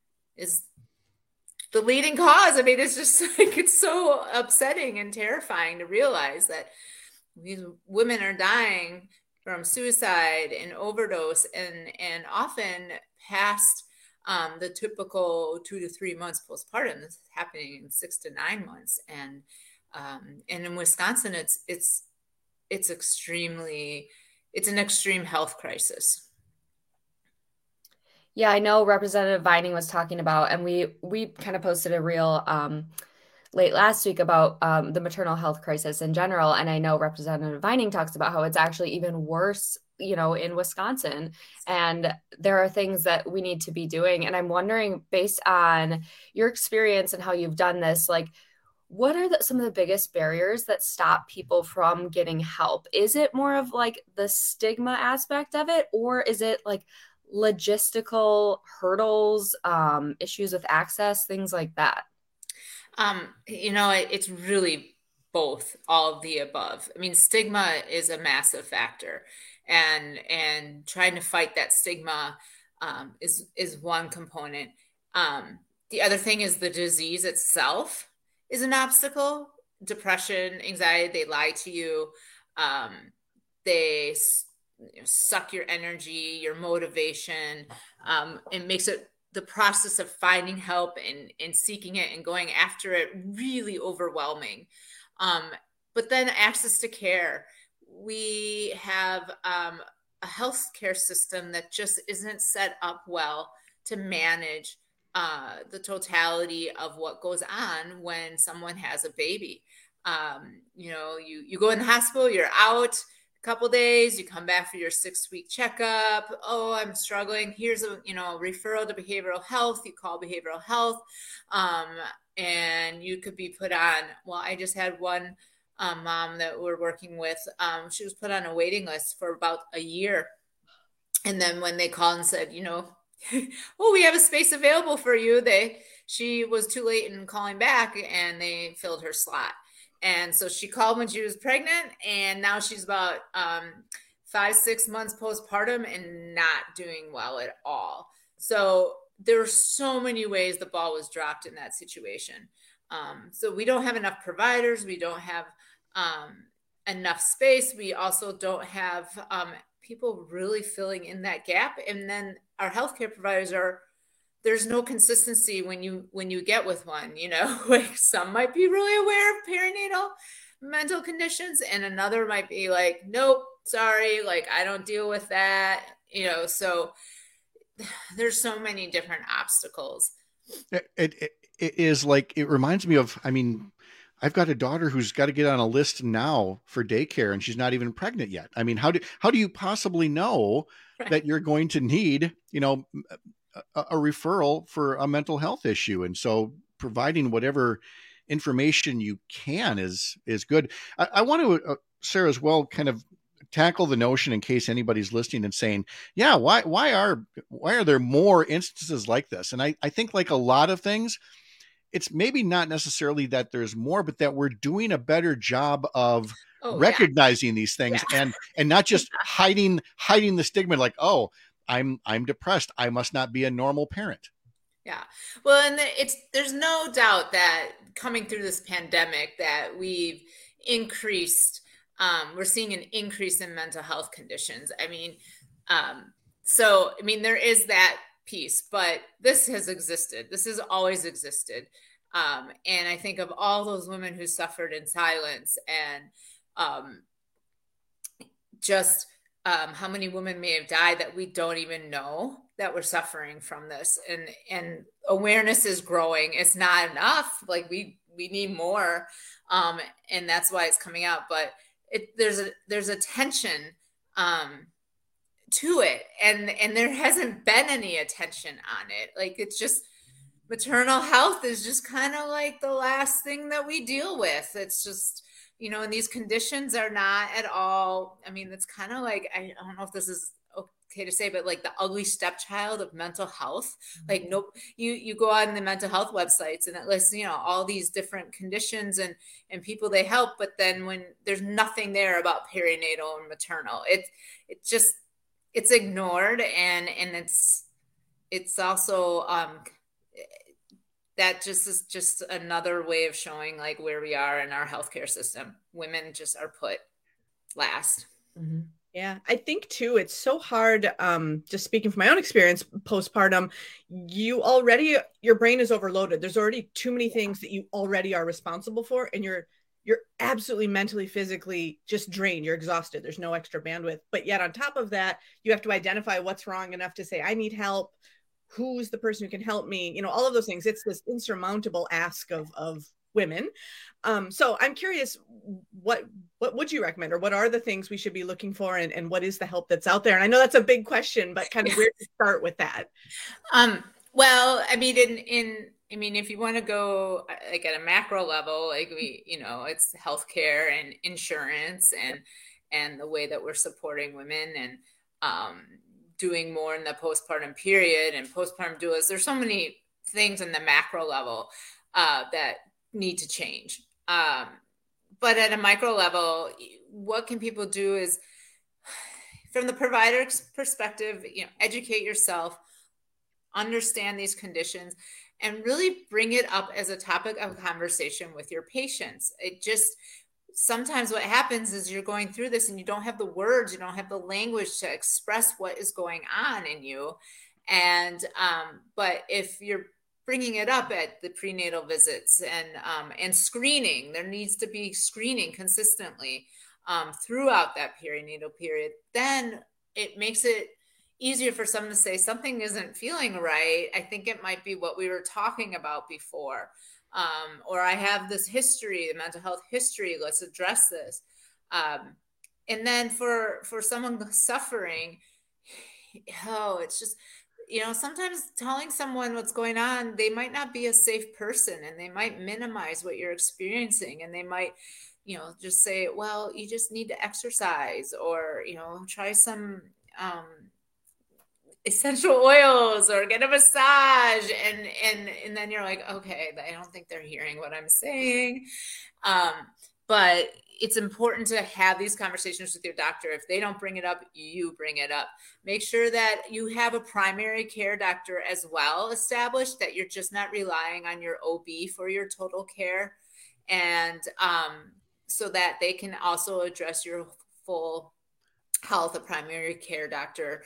the leading cause. I mean, it's just like, it's so upsetting and terrifying to realize that these women are dying from suicide and overdose, and often past the typical 2 to 3 months postpartum. This is happening in 6 to 9 months, and in Wisconsin, it's an extreme health crisis. Yeah, I know Representative Vining was talking about, and we kind of posted a reel late last week about the maternal health crisis in general. And I know Representative Vining talks about how it's actually even worse, in Wisconsin. And there are things that we need to be doing. And I'm wondering, based on your experience and how you've done this, like, what are some of the biggest barriers that stop people from getting help? Is it more of like the stigma aspect of it, or is it like logistical hurdles, issues with access, things like that? It's really both, all of the above. I mean, stigma is a massive factor, and trying to fight that stigma is one component. The other thing is the disease itself is an obstacle. Depression, anxiety, they lie to you. They suck your energy, your motivation. It makes it, the process of finding help and seeking it and going after it, really overwhelming. But then access to care. We have a healthcare system that just isn't set up well to manage the totality of what goes on when someone has a baby. You go in the hospital, you're out a couple days, you come back for your 6-week checkup. Oh, I'm struggling. Here's a referral to behavioral health. You call behavioral health, and you could be put on. Well, I just had one mom that we're working with. She was put on a waiting list for about a year, and then when they called and said, oh, we have a space available for you, she was too late in calling back, and they filled her slot. And so she called when she was pregnant, and now she's about 5-6 months postpartum and not doing well at all. So there are so many ways the ball was dropped in that situation. So we don't have enough providers. We don't have enough space. We also don't have people really filling in that gap. And then our healthcare providers there's no consistency when you get with one, like some might be really aware of perinatal mental conditions, and another might be like, nope, sorry, like I don't deal with that, so there's so many different obstacles. It is like, it reminds me of, I've got a daughter who's got to get on a list now for daycare, and she's not even pregnant yet. I mean, how do you possibly know that you're going to need, a referral for a mental health issue? And so providing whatever information you can is good. I want to, Sarah, as well, kind of tackle the notion, in case anybody's listening and saying, yeah, why are there more instances like this? And I think, like a lot of things, it's maybe not necessarily that there's more, but that we're doing a better job of recognizing these things and not just hiding the stigma, like, oh, I'm depressed, I must not be a normal parent. Yeah. Well, and there's no doubt that coming through this pandemic that we've increased, we're seeing an increase in mental health conditions. There is that piece, but this has existed. This has always existed. And I think of all those women who suffered in silence, and how many women may have died that we don't even know that we're suffering from this, and awareness is growing. It's not enough. Like we need more. And that's why it's coming out, but there's a tension, to it. And there hasn't been any attention on it. Like, it's just, maternal health is just kind of like the last thing that we deal with. It's just, you know, and these conditions are not at all, I mean, it's kind of like, I don't know if this is okay to say, but like the ugly stepchild of mental health. Like, no, you go on the mental health websites and it lists, you know, all these different conditions and people they help, but then when there's nothing there about perinatal and maternal, it's ignored. And it's also, that just is just another way of showing like where we are in our healthcare system. Women just are put last. Mm-hmm. Yeah, I think too, it's so hard, just speaking from my own experience, postpartum, your brain is overloaded. There's already too many things that you already are responsible for. And you're absolutely mentally, physically just drained. You're exhausted. There's no extra bandwidth. But yet on top of that, you have to identify what's wrong enough to say, I need help. Who's the person who can help me? You know, all of those things. It's this insurmountable ask of women. So I'm curious, what would you recommend, or what are the things we should be looking for, and what is the help that's out there? And I know that's a big question, but kind of where to start with that? Well, I mean, if you want to go like at a macro level, like it's healthcare and insurance and the way that we're supporting women and doing more in the postpartum period and postpartum doulas. There's so many things in the macro level that need to change. But at a micro level, what can people do is, from the provider's perspective, educate yourself, understand these conditions, and really bring it up as a topic of conversation with your patients. Sometimes what happens is you're going through this and you don't have the words, you don't have the language to express what is going on in you. And, but if you're bringing it up at the prenatal visits and screening, there needs to be screening consistently throughout that perinatal period, then it makes it easier for someone to say something isn't feeling right. I think it might be what we were talking about before. Or I have this history, the mental health history, let's address this. And then for someone suffering, it's just, sometimes telling someone what's going on, they might not be a safe person and they might minimize what you're experiencing. And they might, just say, well, you just need to exercise, or, try some essential oils or get a massage. And then you're like, okay, I don't think they're hearing what I'm saying. But it's important to have these conversations with your doctor. If they don't bring it up, you bring it up. Make sure that you have a primary care doctor as well established, that you're just not relying on your OB for your total care. And so that they can also address your full health, a primary care doctor.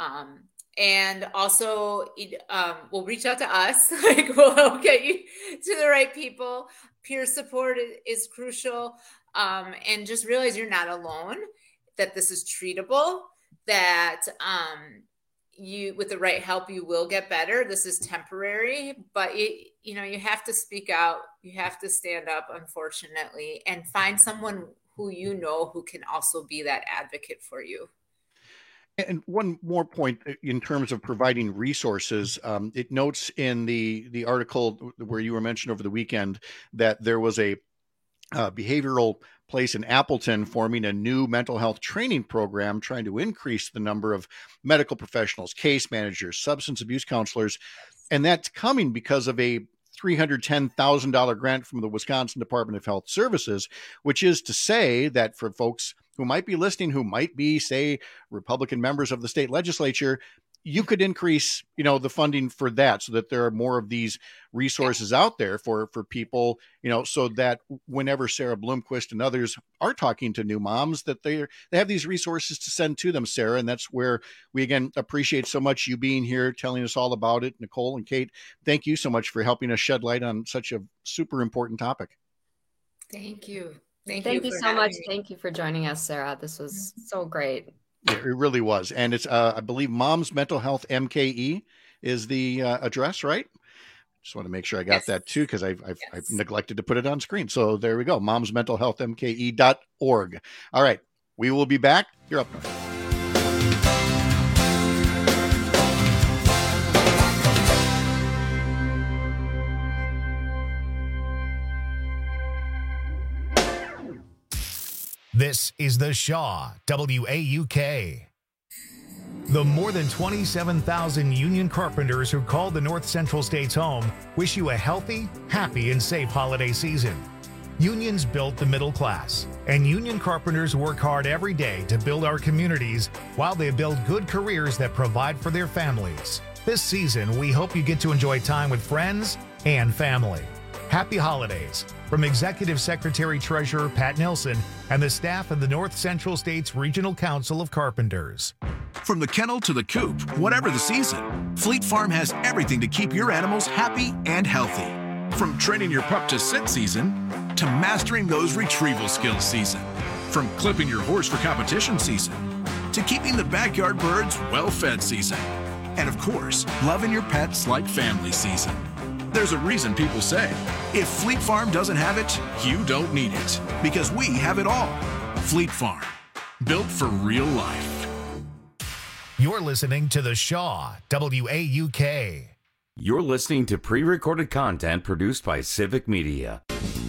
And also, we'll reach out to us. Like, we'll get you to the right people. Peer support is crucial. And just realize you're not alone, that this is treatable, that you, with the right help, you will get better. This is temporary, but you have to speak out. You have to stand up, unfortunately, and find someone who who can also be that advocate for you. And one more point in terms of providing resources, it notes in the article where you were mentioned over the weekend that there was a behavioral place in Appleton forming a new mental health training program trying to increase the number of medical professionals, case managers, substance abuse counselors. And that's coming because of a $310,000 grant from the Wisconsin Department of Health Services, which is to say that for folks who might be listening, who might be, say, Republican members of the state legislature, you could increase, the funding for that so that there are more of these resources out there for people, so that whenever Sarah Bloomquist and others are talking to new moms, that they have these resources to send to them, Sarah. And that's where we, again, appreciate so much you being here, telling us all about it. Nicole and Kate, thank you so much for helping us shed light on such a super important topic. Thank you. Thank you so much. Thank you for joining us, Sarah. This was so great. It really was. And it's, I believe, Mom's Mental Health MKE is the address, right? Just want to make sure I got that too, because I've neglected to put it on screen. So there we go. Mom's Mental Health MKE.org. All right. We will be back. You're up north. This is the Shaw WAUK. The more than 27,000 union carpenters who called the North Central States home wish you a healthy, happy, and safe holiday season. Unions built the middle class, and union carpenters work hard every day to build our communities while they build good careers that provide for their families. This season, we hope you get to enjoy time with friends and family. Happy holidays from Executive Secretary Treasurer Pat Nilsson and the staff of the North Central States Regional Council of Carpenters. From the kennel to the coop, whatever the season, Fleet Farm has everything to keep your animals happy and healthy. From training your pup to sit season to mastering those retrieval skills season. From clipping your horse for competition season to keeping the backyard birds well-fed season. And of course, loving your pets like family season. There's a reason people say, if Fleet Farm doesn't have it, you don't need it. Because we have it all. Fleet Farm. Built for real life. You're listening to the Shaw WAUK. You're listening to pre-recorded content produced by Civic Media.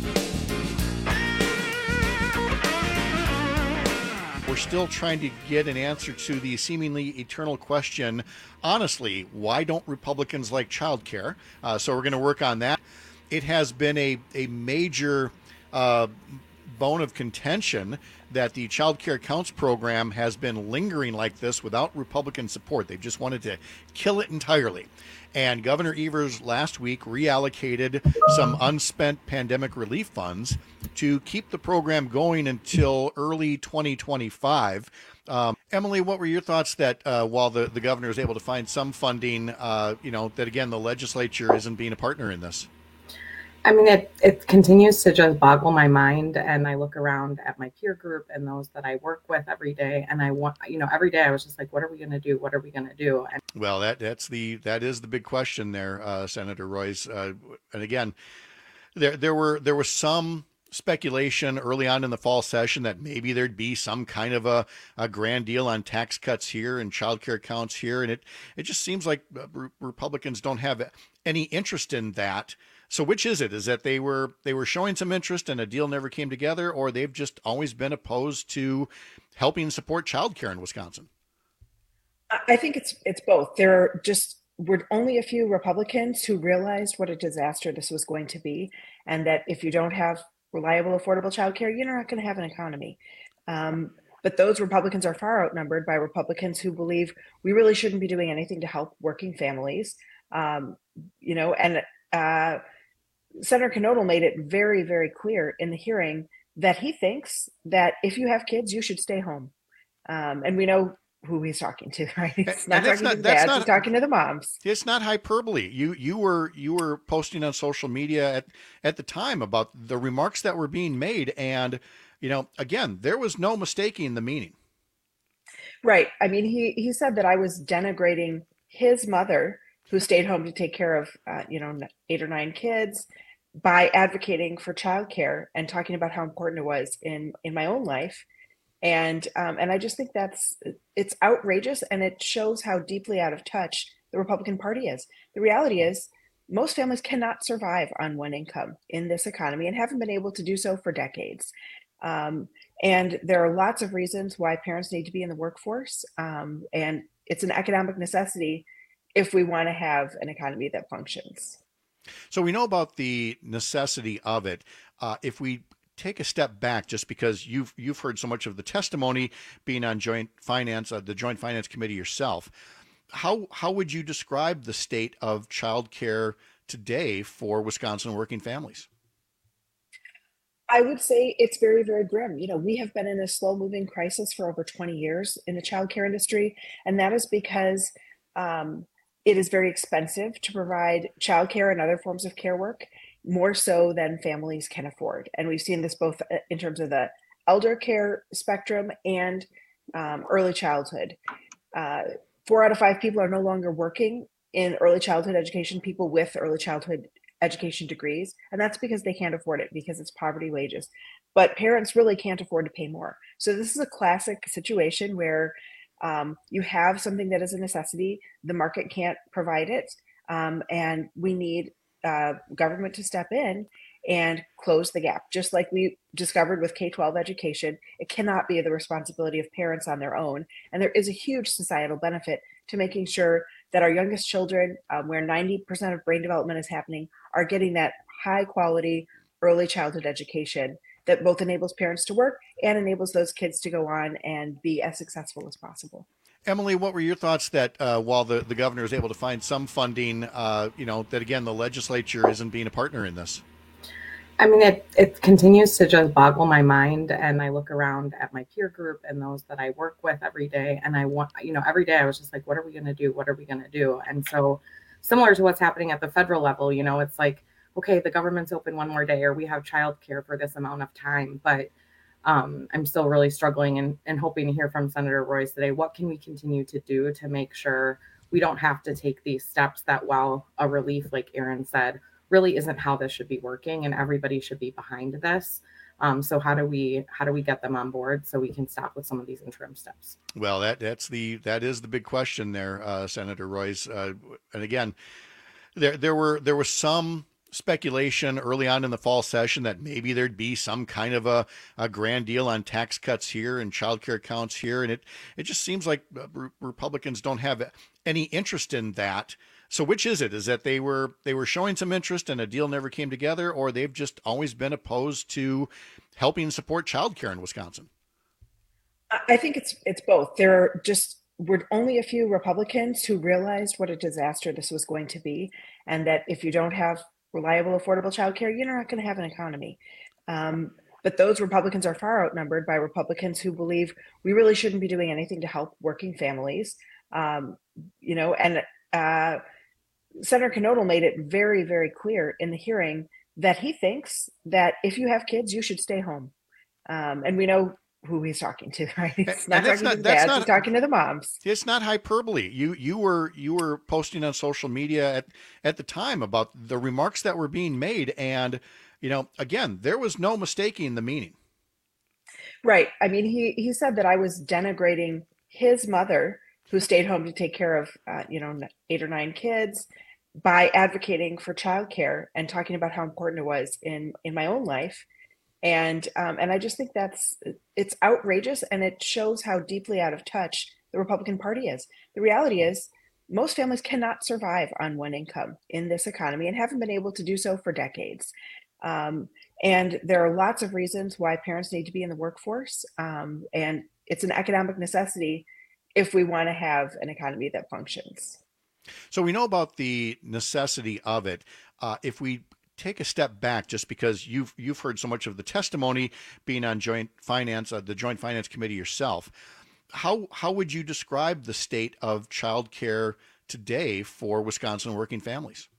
We're still trying to get an answer to the seemingly eternal question, honestly, why don't Republicans like childcare? So we're going to work on that. It has been a major bone of contention that the Child Care Counts program has been lingering like this without Republican support. They've just wanted to kill it entirely. And Governor Evers last week reallocated some unspent pandemic relief funds to keep the program going until early 2025. Emily, what were your thoughts that while the governor is able to find some funding, that again, the legislature isn't being a partner in this? I mean, it continues to just boggle my mind. And I look around at my peer group and those that I work with every day. And every day I was just like, what are we going to do? What are we going to do? And well, that is the big question there, Senator Royce. And again, there was some speculation early on in the fall session that maybe there'd be some kind of a grand deal on tax cuts here and child care counts here. And it just seems like Republicans don't have any interest in that. So which is it? Is that they were showing some interest and a deal never came together, or they've just always been opposed to helping support childcare in Wisconsin? I think it's both. There were only a few Republicans who realized what a disaster this was going to be, and that if you don't have reliable, affordable childcare, you're not going to have an economy. But those Republicans are far outnumbered by Republicans who believe we really shouldn't be doing anything to help working families. Senator Knodl made it very, very clear in the hearing that he thinks that if you have kids, you should stay home. And we know who he's talking to, right? He's not talking to the dads, he's talking to the moms. It's not hyperbole. You were posting on social media at the time about the remarks that were being made. And, again, there was no mistaking the meaning. Right. I mean, he said that I was denigrating his mother, who stayed home to take care of, 8 or 9 kids, by advocating for childcare and talking about how important it was in my own life. And I just think it's outrageous, and it shows how deeply out of touch the Republican Party is. The reality is most families cannot survive on one income in this economy and haven't been able to do so for decades. And there are lots of reasons why parents need to be in the workforce. And it's an economic necessity if we want to have an economy that functions. So we know about the necessity of it. If we take a step back, just because you've heard so much of the testimony, being on Joint Finance, the Joint Finance Committee yourself, how would you describe the state of childcare today for Wisconsin working families? I would say it's very, very grim. We have been in a slow-moving crisis for over 20 years in the childcare industry, and that is because it is very expensive to provide childcare and other forms of care work, more so than families can afford. And we've seen this both in terms of the elder care spectrum and early childhood. 4 out of 5 people are no longer working in early childhood education, people with early childhood education degrees, and that's because they can't afford it, because it's poverty wages. But parents really can't afford to pay more. So this is a classic situation where you have something that is a necessity, the market can't provide it, and we need government to step in and close the gap. Just like we discovered with K-12 education, it cannot be the responsibility of parents on their own. And there is a huge societal benefit to making sure that our youngest children, where 90% of brain development is happening, are getting that high quality early childhood education that both enables parents to work and enables those kids to go on and be as successful as possible. Emily, what were your thoughts that while the governor is able to find some funding, that again, the legislature isn't being a partner in this? I mean, it continues to just boggle my mind. And I look around at my peer group and those that I work with every day. And every day I was just like, what are we going to do? What are we going to do? And so similar to what's happening at the federal level, it's like, okay, the government's open one more day, or we have childcare for this amount of time. But I'm still really struggling and hoping to hear from Senator Royce today. What can we continue to do to make sure we don't have to take these steps that, while a relief, like Aaron said, really isn't how this should be working, and everybody should be behind this. So how do we get them on board so we can stop with some of these interim steps? Well, that is the big question there, Senator Royce. And again, there was some speculation early on in the fall session that maybe there'd be some kind of a grand deal on tax cuts here and childcare accounts here, and it just seems like Republicans don't have any interest in that. So which is it? Is that they were showing some interest and a deal never came together, or they've just always been opposed to helping support childcare in Wisconsin? I think it's both. There were only a few Republicans who realized what a disaster this was going to be, and that if you don't have reliable, affordable childcare, you're not going to have an economy. But those Republicans are far outnumbered by Republicans who believe we really shouldn't be doing anything to help working families. Senator Knodl made it very, very clear in the hearing that he thinks that if you have kids, you should stay home. And we know who he's talking to, right? He's not talking to the dads, he's talking to the moms. It's not hyperbole. You were posting on social media at the time about the remarks that were being made. And, again, there was no mistaking the meaning. Right. I mean, he said that I was denigrating his mother, who stayed home to take care of, 8 or 9 kids, by advocating for childcare and talking about how important it was in my own life. And I just think it's outrageous, and it shows how deeply out of touch the Republican Party is. The reality is most families cannot survive on one income in this economy and haven't been able to do so for decades. And there are lots of reasons why parents need to be in the workforce. And it's an economic necessity if we want to have an economy that functions. So we know about the necessity of it. If we take a step back, just because you've heard so much of the testimony, being on Joint Finance, the Joint Finance Committee yourself, how would you describe the state of childcare today for Wisconsin working families?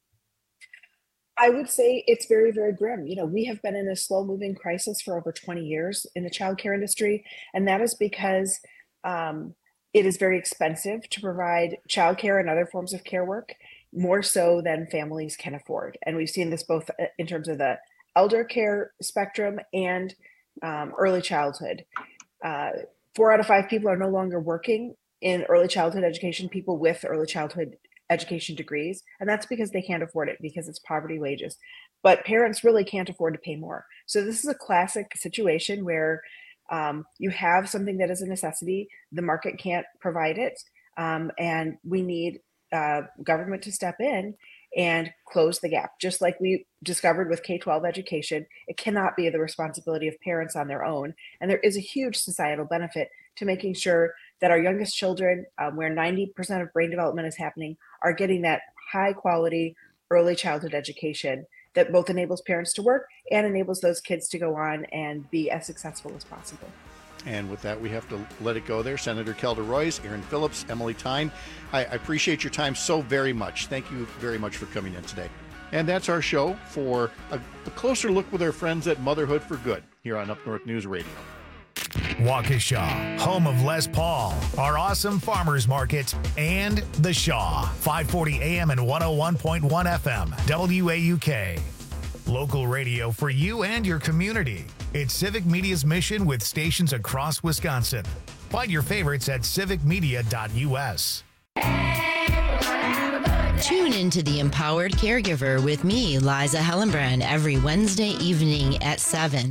I would say it's very, very grim. We have been in a slow-moving crisis for over 20 years in the childcare industry, and that is because it is very expensive to provide childcare and other forms of care work, more so than families can afford. And we've seen this both in terms of the elder care spectrum and early childhood. 4 out of 5 people are no longer working in early childhood education, people with early childhood education degrees, and that's because they can't afford it, because it's poverty wages. But parents really can't afford to pay more. So this is a classic situation where you have something that is a necessity, the market can't provide it, and we need government to step in and close the gap. Just like we discovered with K-12 education, it cannot be the responsibility of parents on their own. And there is a huge societal benefit to making sure that our youngest children, where 90% of brain development is happening, are getting that high quality early childhood education that both enables parents to work and enables those kids to go on and be as successful as possible. And with that, we have to let it go there. Senator Kelda Royce, Aaron Phillips, Emily Tyne, I appreciate your time so very much. Thank you very much for coming in today. And that's our show for a closer look with our friends at Motherhood for Good here on Up North News Radio. Waukesha, home of Les Paul, our awesome farmers market, and The Shaw, 540 AM and 101.1 FM, WAUK. Local radio for you and your community. It's Civic Media's mission with stations across Wisconsin. Find your favorites at civicmedia.us. Tune into The Empowered Caregiver with me, Liza Hellenbrand, every Wednesday evening at 7.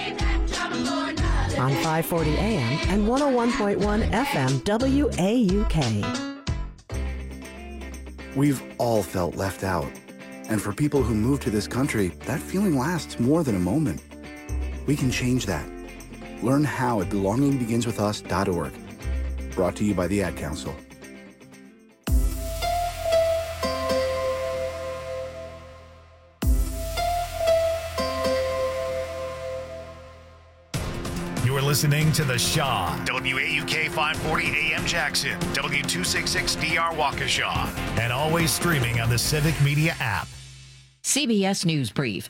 On 540 AM and 101.1 FM WAUK. We've all felt left out. And for people who move to this country, that feeling lasts more than a moment. We can change that. Learn how at belongingbeginswithus.org. Brought to you by the Ad Council. You're listening to The Shaw, WAUK 540 AM Jackson, W266DR Waukesha, and always streaming on the Civic Media app. CBS News Brief.